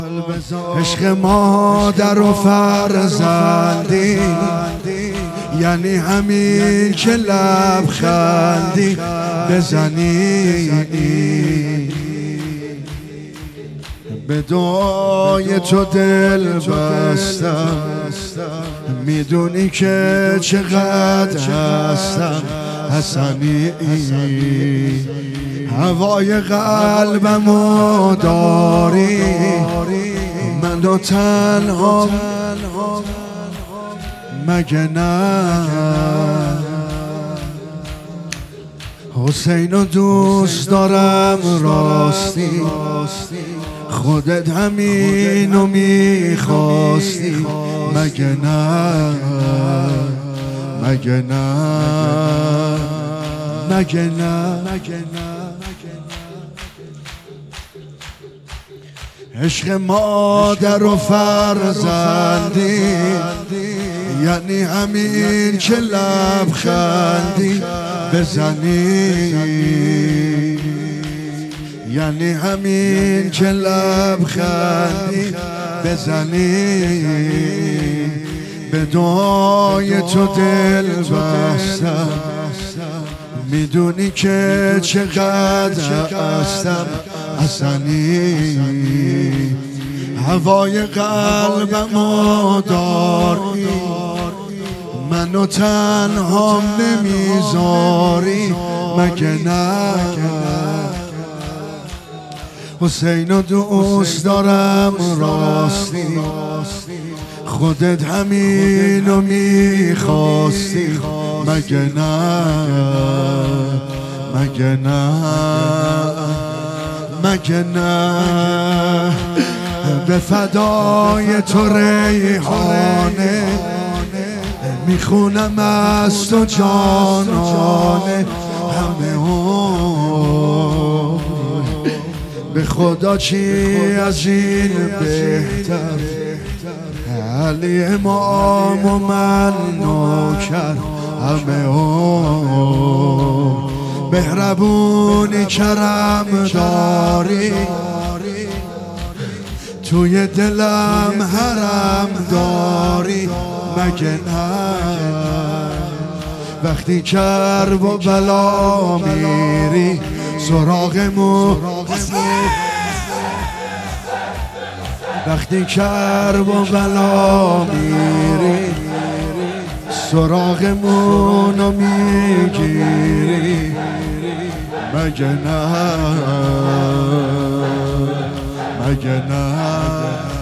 عشق مادر و فرزندی یعنی همین که لبخندی بزنی به دعای تو دل بستم، میدونی که چقدر هستم حسنی، هوای قلبمو داری، منو تنها مگه نه؟ حسینو دوست دارم راستی، خودت همینو میخواستی مگه نه؟ مگه نه؟ مگه نه؟ عشق مادر و فرزندی یعنی همین که لبخندی بزنی، یعنی همین که لبخندی بزنی، به دعای تو دل بستم، میدونی که چقدر هستم حسنی، هوای قلبمو داری، منو تنها نمیذاری مگه نه؟ حسینو دوست دارم راستی، خودت همینو میخواستی مگه نه؟ مگه نه؟ مگه نه؟ به فدای تو ریحانه میخونم از تو جانانه همه به خدا چی از این بهتر، علی امام و من نوکر همه مهربونی کرم داری، توی دلم حرم داری مگه نه؟ وقتی کرب و بلا میری سراغمو، وقتی کرب و بلا میری سراغمونو میگیری مگه نه؟ مگه نه؟